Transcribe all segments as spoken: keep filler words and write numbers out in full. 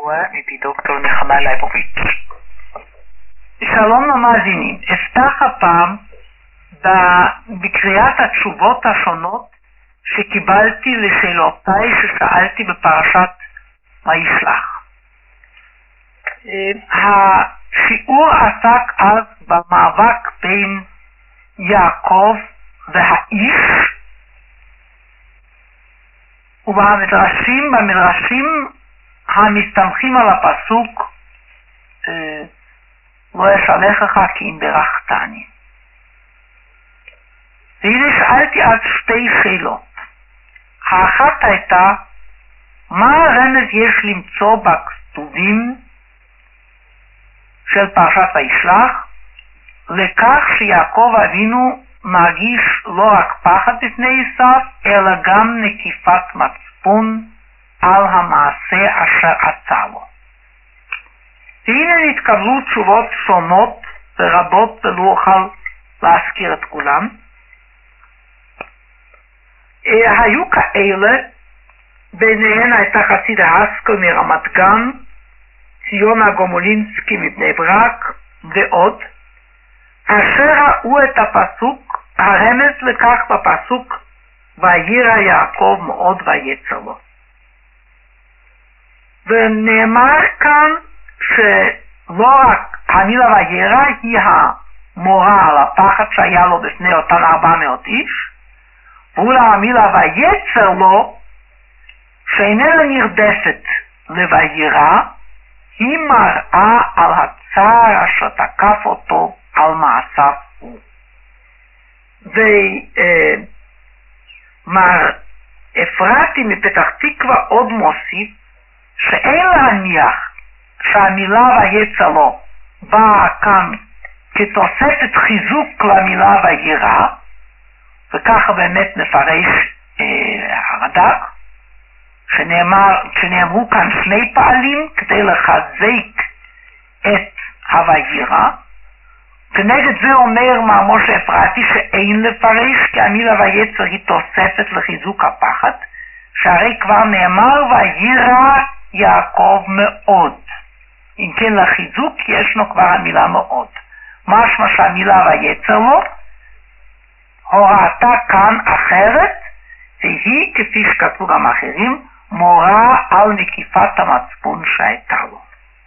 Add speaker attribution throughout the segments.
Speaker 1: השבוע מפי דוקטור נחמה ליבוביץ'.
Speaker 2: שלום למאזינים, אפתח הפעם בקריאת התשובות השונות שקיבלתי לשאלותיי ששאלתי בפרשת וישלח. השיעור עסק אז במאבק בין יעקב והאיש, ובמדרשים, במדרשים המסתמכים על הפסוק לא אשלחך כי אם ברכתני. והנה שאלתי אז שתי שאלות. האחת הייתה, מה הרמז יש למצוא בכתובים של פרשת וישלח לכך שיעקב אבינו מרגיש לא רק פחד בפני עשיו, אלא גם נקיפת מצפון על המעשה אשר עשה לו. והנה נתקבלו תשובות שונות ורבות, ולא אוכל להזכיר את כולם. היו כאלה, ביניהן הייתה חסידה הסקל מרמת גן, ציונה גומולינסקי מבני ברק ועוד, אשר ראו את הפסוק, הרמז לכך בפסוק, וירא יעקב מאוד ויצר לו. ונאמר כאן שלא רק המילה וירא היא המורה על הפחד שהיה לו בפני אותן ארבע מאות איש, ואולם המילה ויצר לו, שאיננה נרדפת לוירא, היא מראה על הצער אשר תקף אותו על מעשיו הוא. ומר אפרתי מפתח תקווה עוד מוסיף שאין להניח שהמילה ויצר לו באה כאן כתוספת חיזוק למילה וירא, וככה באמת מפרש אה, הרד"ק, שנאמר, שנאמרו כאן שני פעלים כדי לחזק את הוירא. כנגד זה אומר מר משה אפרתי שאין לפרש, כי המילה ויצר היא תוספת לחיזוק הפחד, שהרי כבר נאמר וירא יעקב מאוד. אם כן לחיזוק ישנו כבר המילה מאוד. משמע שהמילה ויצר לו הוראתה כאן אחרת, והיא כפי שכתבו גם אחרים מורה על נקיפת המצפון שהייתה לו.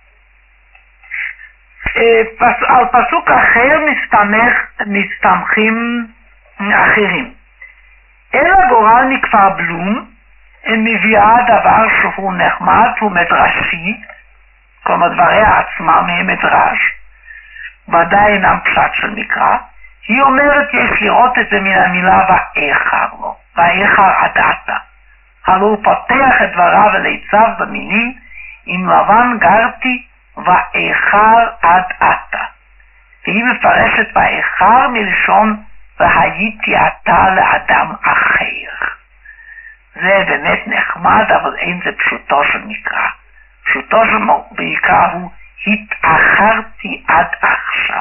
Speaker 2: על פסוק אחר מסתמך, מסתמכים אחרים. אלא גורל מכפר בלום מביאה דבר שהוא נחמד, הוא מדרשי, כלומר דבריה עצמם הם מדרש, ודאי אינם פשט של מקרא. היא אומרת יש לראות את זה מן המילה ואיחר לו, ואיחר עד עתה. הלא הוא פותח את דבריו וליציו במילים עם לבן גרתי ואיחר עד עתה. והיא מפרשת ואיחר מלשון והייתי עתה לאדם אחר. זה באמת נחמד, אבל אין זה פשוטו של מקרא. פשוטו של מקרא הוא התאחרתי עד עכשיו.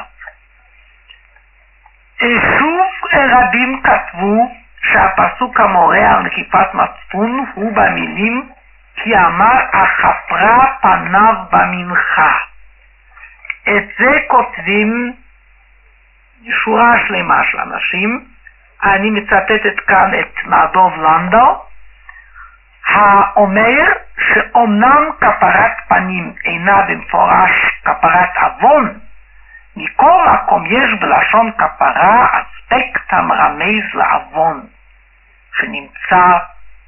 Speaker 2: שוב רבים כתבו שהפסוק המורה על נקיפת מצפון הוא במילים כי אמר אכפרה פניו במנחה. את זה כותבים שורה שלמה של אנשים. אני מצטטת כאן את מר דוב לנדאו, האומר שאומנם כפרת פנים אינה במפורש כפרת עוון, מכל מקום יש בלשון כפרה אספקט המרמז לעוון שנמצא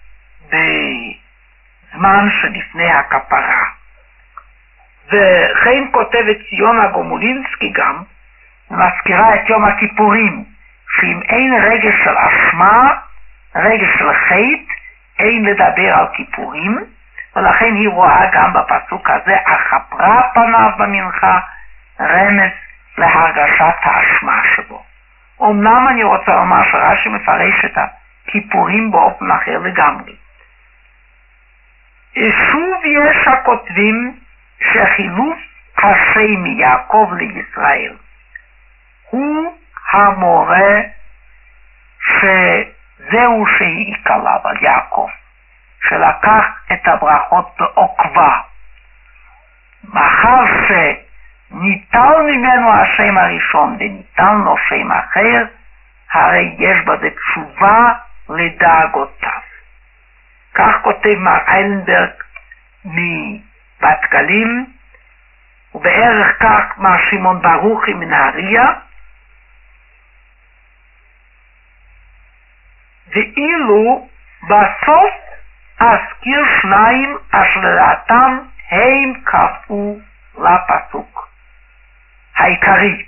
Speaker 2: בזמן שלפני הכפרה. וכן כותבת ציונה גומולינסקי גם, מזכירה את יום הכיפורים, שאם אין רגש של אשמה, רגש של חטא, אין לדבר על כיפורים, ולכן היא רואה גם בפסוק הזה אכפרה פניו במנחה, רמז להרגשת האשמה שבו. אמנם אני רוצה לומר שרש"י מפרש את הכיפורים באופן אחר לגמרי. שוב יש הכותבים שחילוף השם מיעקב לישראל הוא המורה שזהו שהיקלב על יעקב, שלקח את הברכות בעוקבה. בגלל שניטל ממנו השם הראשון וניתן לו שם אחר, הרי יש בזה תשובה לדאגותיו. כך כותב מר איילנברג מבת גלים, ובערך כך מר שמעון ברוכי מנהריה, ואילו בסוף אזכיר שניים אשר לדעתם הם קבעו לפסוק העיקרי.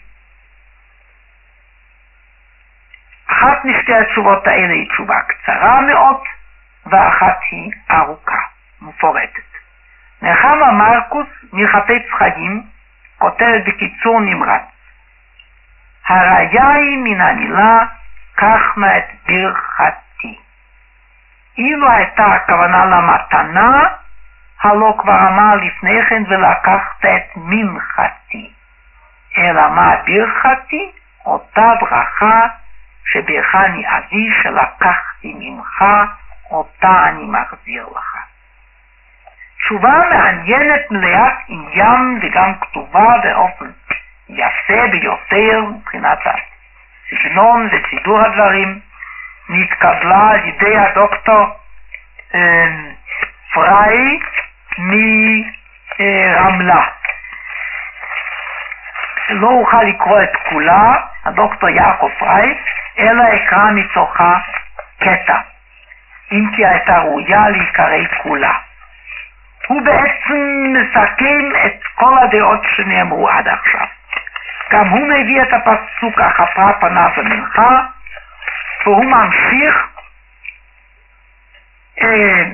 Speaker 2: אחת משתי התשובות האלה היא תשובה קצרה מאוד, ואחת היא ארוכה, מפורטת. נחמה מרקוס מחפץ חיים כותבת בקיצור נמרץ, הראיה היא מן המילה קח נא את ברכתי. אילו הייתה הכוונה למתנה, הלא כבר אמר לפני כן ולקחת את מנחתי. אלא מה ברכתי? אותה ברכה שברכני אבי שלקחתי ממך, אותה אני מחזיר לך. תשובה מעניינת, מלאת עניין וגם כתובה באופן יפה ביותר מבחינת הסגנון וסידור הדברים, נתקבלה על ידי הדוקטור אה, פריי מרמלה. לא אוכל לקרוא את כולה, הדוקטור יעקב פריי, אלא אקרא מתוכה קטע, אם כי הייתה ראויה להיקרא כולה. הוא בעצם מסכם את כל הדעות שנאמרו עד עכשיו. גם הוא מביא את הפסוק החפרה פניו ומנחה, והוא ממשיך אה,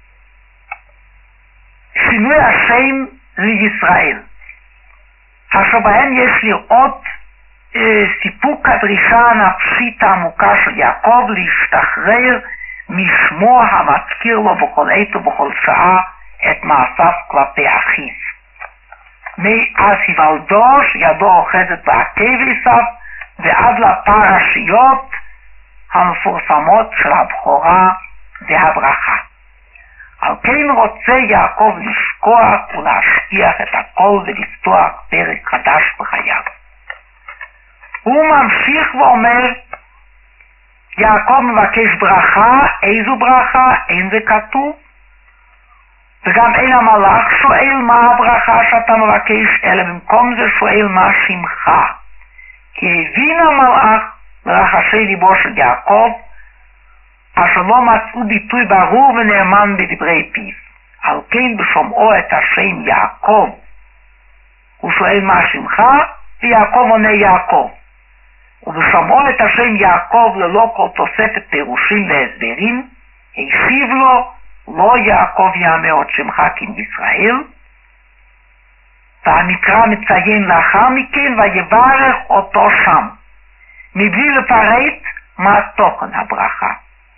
Speaker 2: שינוי השם לישראל, אשר בהם יש לראות אה, סיפוק הדרישה הנפשית העמוקה של יעקב להשתחרר משמו המזכיר לו בכל עת ובכל שעה את מעשיו כלפי אחיו. מאז היוולדו שידו אוחזת בעקב עשיו ועד לפרשיות המפורסמות של הבכורה והברכה. על כן רוצה יעקב לשכוח ולהשכיח את הכל ולפתוח פרק חדש בחייו. הוא ממשיך ואומר, יעקב מבקש ברכה, איזו ברכה? אין זה כתוב. וגם אין המלאך שואל מה הברכה שאתה מבקש, אלא במקום זה שואל מה שמך. כי הבין המלאך לרחשי ליבו של יעקב, אשר לא מצאו ביטוי ברור ונאמן בדברי פיו. על כן בשומעו את השם יעקב, הוא שואל מה שמך, ויעקב עונה יעקב. ובשומעו את השם יעקב ללא כל תוספת פירושים והסברים, השיב לו, לא יעקב יאמר עוד שמך כי ישראל. והמקרא מציין לאחר מכן ויברך אותו שם, מבלי לפרט מה תוכן הברכה.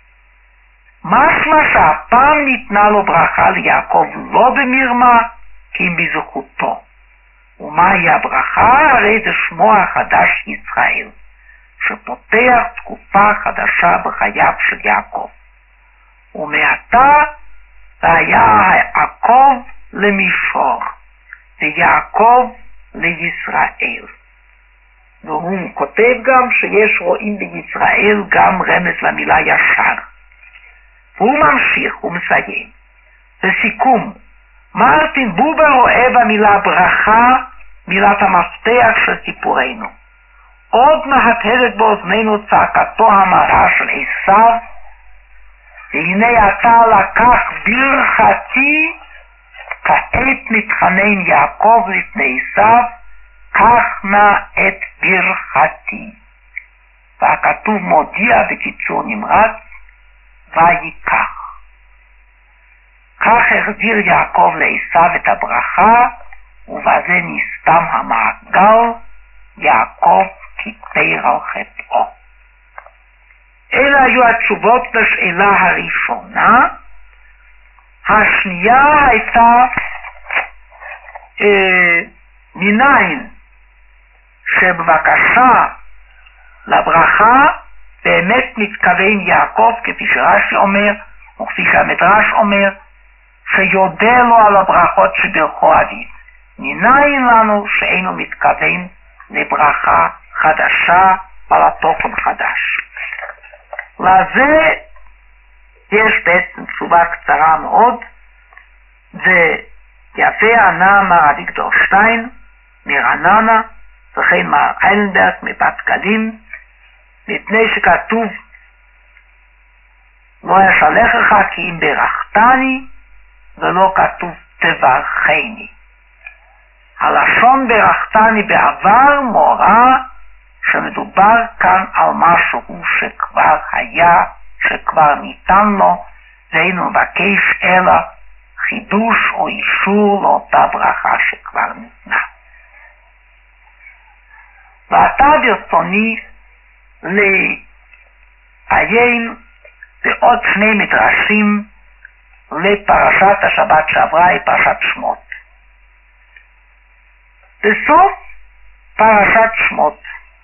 Speaker 2: משמע שהפעם ניתנה לו ברכה ליעקב לא במרמה, כי בזכותו. ומהי הברכה? הרי זה שמו החדש ישראל, שפותח תקופה חדשה בחייו של יעקב. ומעתה היה יעקב למישור, ויעקב לישראל. והוא כותב גם שיש רואים בישראל גם רמז למילה ישר. והוא ממשיך, הוא מסיים. לסיכום, מרטין בובר רואה במילה ברכה מילת המפתח של סיפורנו. עוד מהדהדת באוזנינו צעקתו המרה של עשיו, והנה אתה לקח ברכתי, כעת מתחנן יעקב לפני עשיו, קח נא את ברכתי. והכתוב מודיע בקיצור נמרץ, ויקח. כך החזיר יעקב לעשיו את הברכה, ובזה נסתם המעגל, יעקב כיפר על חטאו. אלה היו התשובות לשאלה הראשונה. השנייה הייתה אה, מניין שבבקשה לברכה באמת מתכוון יעקב, כפי שרש"י אומר, וכפי שהמדרש אומר, שיודה לו על הברכות שברכו אביו. מניין לנו שאינו מתכוון לברכה חדשה ועל תוכן חדש. לזה יש בעצם תשובה קצרה מאוד, ויפה ענה מר אביגדור שטיין מרעננה, וכן מר איילנברג מבת גלים, מפני שכתוב לא ישלח לך כי אם ברכתני, ולא כתוב תברכני. הלשון ברכתני בעבר מורה שמדובר כאן על משהו שכבר היה, שכבר ניתן לו, ואינו מבקש אלא חידוש או אישור לאותה ברכה שכבר ניתנה. ועתה ברצוני לעיין בעוד שני מדרשים לפרשת השבת שעברה, היא פרשת שמות. בסוף פרשת שמות,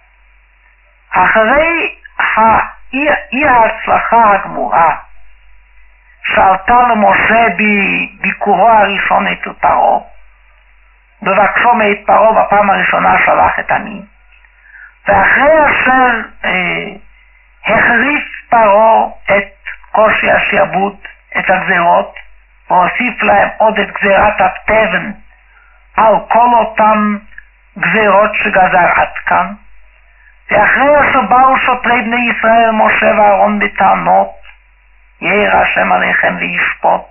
Speaker 2: אחרי אי ההצלחה הגמורה שעלתה למשה בביקורו הראשון אצל פרעה, בבקשו מאת פרעה בפעם הראשונה שלח את עמי, ואחרי אשר אה, החריף פרעה את קושי השעבוד, את הגזירות, והוסיף להם עוד את גזירת התבן על כל אותם גזירות שגזר עד כאן, ואחרי אשר באו שוטרי בני ישראל משה ואהרון בטענות, ירא השם עליכם וישפוט,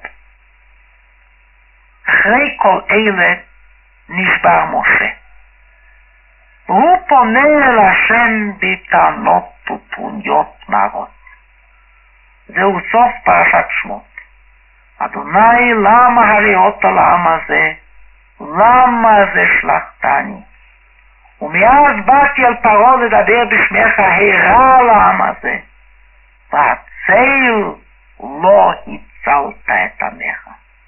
Speaker 2: אחרי כל אלה נשבר משה, והוא פונה אל השם בטענות וטרוניות מרות. זהו סוף פרשת שמות. אדוני, למה הריעות על העם הזה? למה זה שלחתני? ומאז באתי אל פרעה לדבר בשמך, הרע לעם הזה, והצל לא הצלת את עמך.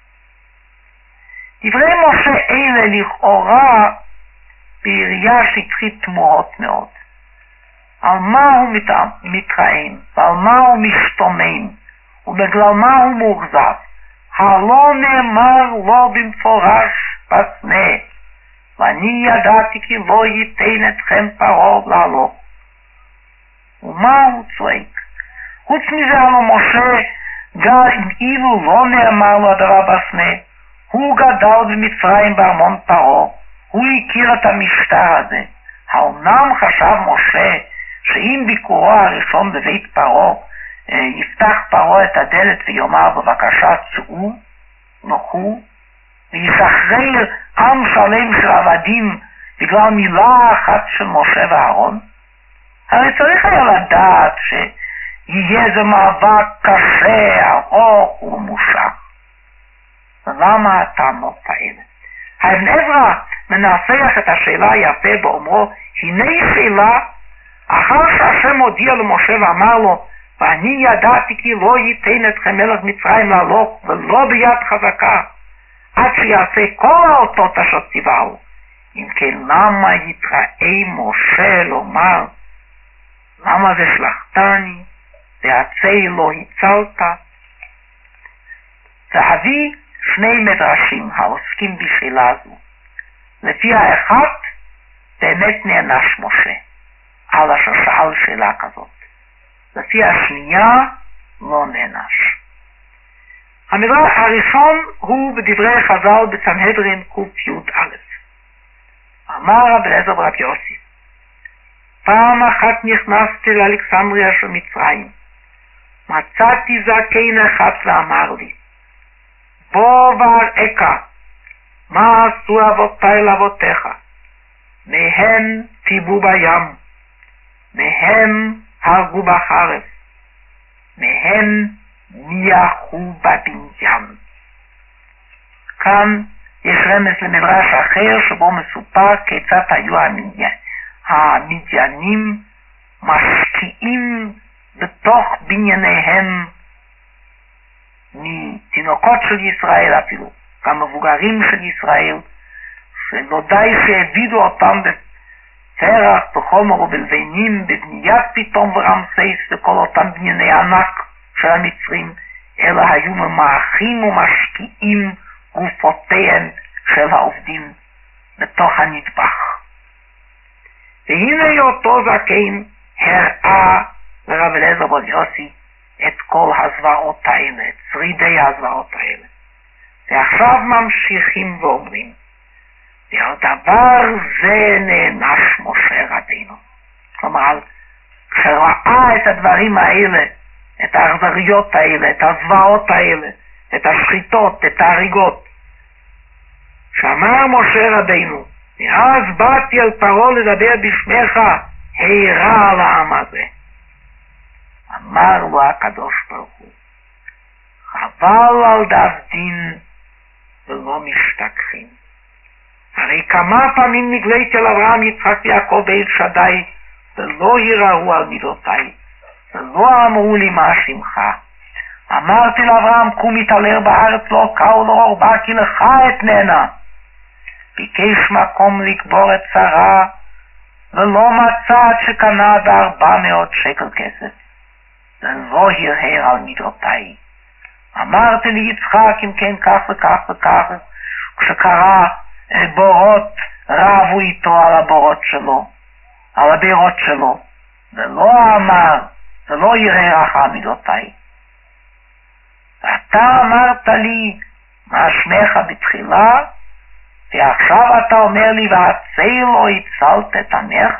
Speaker 2: דברי משה אלה לכאורה בירייה שטחית תמוהות מאוד. על מה הוא מתרעם, ועל מה הוא משתומם, ובגלל מה הוא מאוכזב. הלא נאמר לו במפורש בסנה, ואני ידעתי כי לא ייתן אתכם פרעה לעלות. ומה הוא צועק? חוץ מזה הלא משה, גם אילו לא נאמר לו הדבר בסנה, הוא גדל במצרים בארמון פרעה, הוא הכיר את המשטר הזה. האומנם חשב משה שאם ביקורו הראשון בבית פרעה יפתח פרעה את הדלת ויאמר בבקשה צאו, נוחו, וישחרר עם שלם של עבדים בגלל מילה אחת של משה ואהרון? הרי צריך היה לדעת שיהיה זה מאבק קשה, ארוך וממושך. ולמה הטענות האלה? האבן עזרא מנסח את השאלה יפה באומרו, הנה שאלה אחר שהשם הודיע למשה ואמר לו, ואני ידעתי כי לא ייתן אתכם מלך מצרים לעלות ולא ביד חזקה, עד שיעשה כל האותות אשר ציווהו. אם כן, למה יתראה משה לומר, למה זה שלחתני והצל לא הצלת? ואביא שני מדרשים העוסקים בשאלה זו. לפי האחד, באמת נענש משה על אשר שאל שאלה כזאת. לפי השנייה, לא נענש. המדרש הראשון הוא בדברי חז"ל בסנהדרין ק"א. אמר רבי אליעזר ברבי יוסי, פעם אחת נכנסתי לאלכסנדריה של מצרים, מצאתי זקן אחד ואמר לי, בוא ואראך, מה עשו אבותיי לאבותיך? מהם טיבעו בים, מהם הרגו בחרב, מהם ניחו בבניין. כאן יש רמז למדרש אחר שבו מסופר כיצד היו המדיינים משקיעים בתוך בנייניהם מתינוקות של ישראל, אפילו גם מבוגרים של ישראל, שלא די שהבידו אותם בפרח, בחומר ובלבנים, בבניית פתאום ורמסס וכל אותם בנייני ענק של המצרים, אלא היו ממעכים ומשקיעים גופותיהם של העובדים בתוך הנטבח. והנה אותו זקן הראה לרב אליעזר בן יוסי את כל הזוועות האלה, את שרידי הזוועות האלה. ועכשיו ממשיכים ואומרים, ועל דבר זה נענש משה רבינו. כלומר, כשראה את הדברים האלה, את האכזריות האלה, את הזוועות האלה, את השחיטות, את ההריגות, שאמר משה רבינו, מאז באתי אל פרעה לדבר בשמך, העירה על העם הזה. אמר לו הקדוש ברוך הוא, חבל על דף דין ולא משתכחים. הרי כמה פעמים נגליתי אל אברהם, יצחק ויעקב ואל שדי, ולא יראו על מידותיי, ולא אמרו לי מה שמך. אמרתי לאברהם, קום יתעלר בארץ, לא קאו לא אורבע, כי לך אתננה. ביקש מקום לקבור את שרה, ולא מצא עד שקנה בארבע מאות שקל כסף, ולא הרהר על מידותיי. אמרתי ליצחק, אם כן כך וכך וכך, כשקרא בורות, רבו איתו על הבורות שלו, על הבירות שלו, ולא אמר, ולא יראה רח על מידותיי. ואתה אמרת לי, מה שמך בתחילה, ועכשיו אתה אומר לי, והצל לא הצלת את עמך?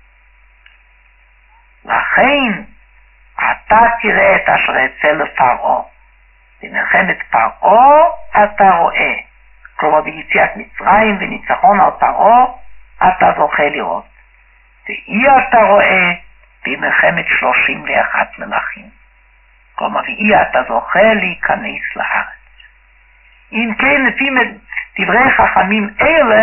Speaker 2: לכן, אתה תראה את אשר אצא לפרעה. במלחמת פרעה אתה רואה. כלומר, ביציאת מצרים וניצחון על פרעה, אתה זוכה לראות. ואי אתה רואה במלחמת שלושים ואחת מלכים. כלומר, ואי אתה זוכה להיכנס לארץ. אם כן, לפי דברי חכמים אלה,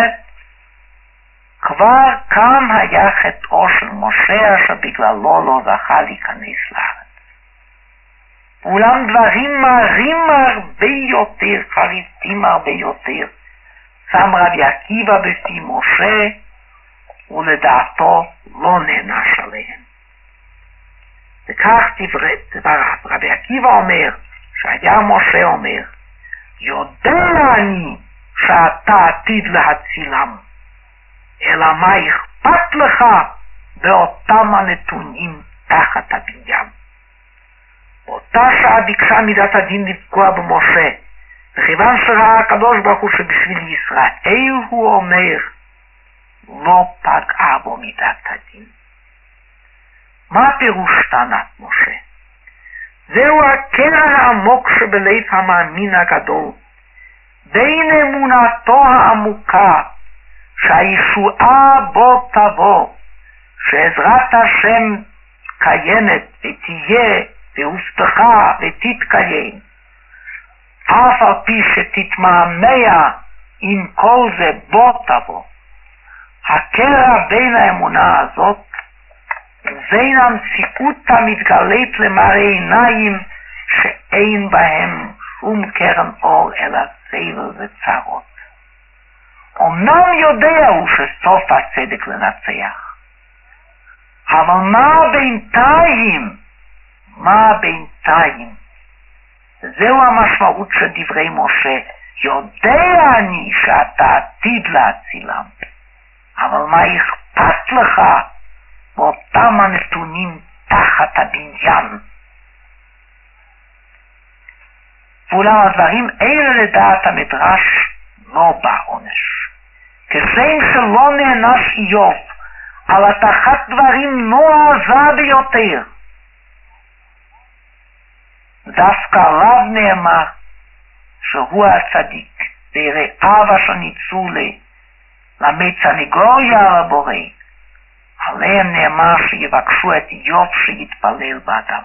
Speaker 2: כבר כאן היה חטאו של משה, שבגללו לא זכה להיכנס לארץ. אולם דברים מרים הרבה יותר, חריפים הרבה יותר, שם רבי עקיבא בפי משה, ולדעתו לא נענש עליהם. וכך דבריו, רבי עקיבא אומר, שהיה משה אומר, יודע אני שאתה עתיד להצילם, אלא מה אכפת לך באותם הנתונים תחת הבניין. באותה שעה ביקשה מידת הדין לפגוע במשה, וכיוון שראה הקדוש ברוך הוא שבשביל ישראל הוא אומר, לא פגעה בו מידת הדין. מה פירוש טענת משה? זהו הקרע העמוק שבלב המאמין הגדול, בין אמונתו העמוקה שהישועה בו תבוא, שעזרת השם קיימת ותהיה והובטחה ותתקיים, אף על פי שתתמהמה עם כל זה בו תבוא. הקרע בין האמונה הזאת ובין המציאות המתגלית למראה עיניים שאין בהם שום קרן אור אלא סבל וצרות. אמנם יודע הוא שסוף הצדק לנצח, אבל מה בינתיים? מה בינתיים? זהו המשמעות של דברי משה, יודע אני שאתה עתיד להצילם, אבל מה אכפת לך באותם הנתונים תחת הבניין? ואולם הדברים אלה לדעת המדרש לא בעונש. כשם שלא נענש איוב על התחת דברים נועזה ביותר, דווקא עליו נאמר שהוא הצדיק, ויראיו אשר ניצו למד סניגוריה על הבורא, עליהם נאמר שיבקשו את איוב שיתפלל באדם.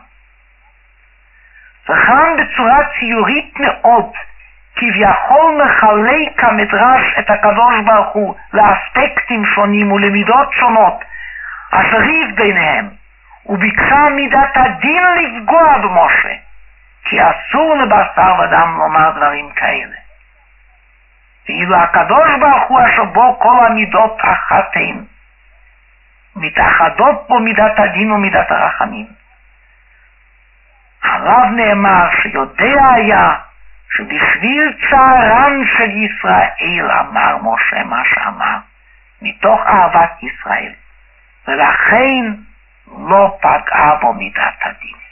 Speaker 2: וכאן בצורה ציורית מאוד, כביכול מחלק המדרש את הקדוש ברוך הוא לאספקטים שונים ולמידות שונות, אשר ריב ביניהם, וביקשה מידת הדין לפגוע במשה, כי אסור לבשר ודם לומר דברים כאלה. ואילו הקדוש ברוך הוא אשר בו כל המידות אחת הן, מתאחדות בו מידת הדין ומידת הרחמים. עליו נאמר שיודע היה שבשביל צערן של ישראל אמר משה מה שאמר, מתוך אהבת ישראל, ולכן לא פגעה בו מידת הדין.